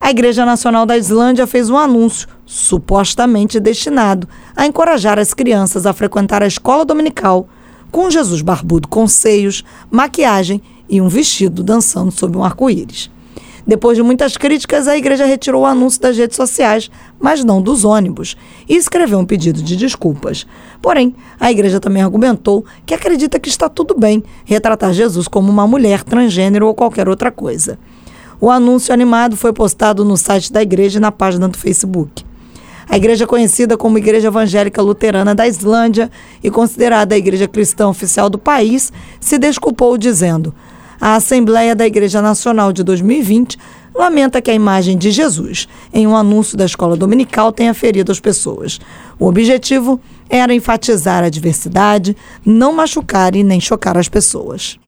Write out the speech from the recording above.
A Igreja Nacional da Islândia fez um anúncio supostamente destinado a encorajar as crianças a frequentar a escola dominical com Jesus barbudo com seios, maquiagem e um vestido dançando sob um arco-íris. Depois de muitas críticas, a igreja retirou o anúncio das redes sociais, mas não dos ônibus, e escreveu um pedido de desculpas. Porém, a igreja também argumentou que acredita que está tudo bem retratar Jesus como uma mulher, transgênero ou qualquer outra coisa. O anúncio animado foi postado no site da igreja e na página do Facebook. A igreja conhecida como Igreja Evangélica Luterana da Islândia e considerada a igreja cristã oficial do país, se desculpou dizendo: a Assembleia da Igreja Nacional de 2020 lamenta que a imagem de Jesus em um anúncio da escola dominical tenha ferido as pessoas. O objetivo era enfatizar a diversidade, não machucar e nem chocar as pessoas.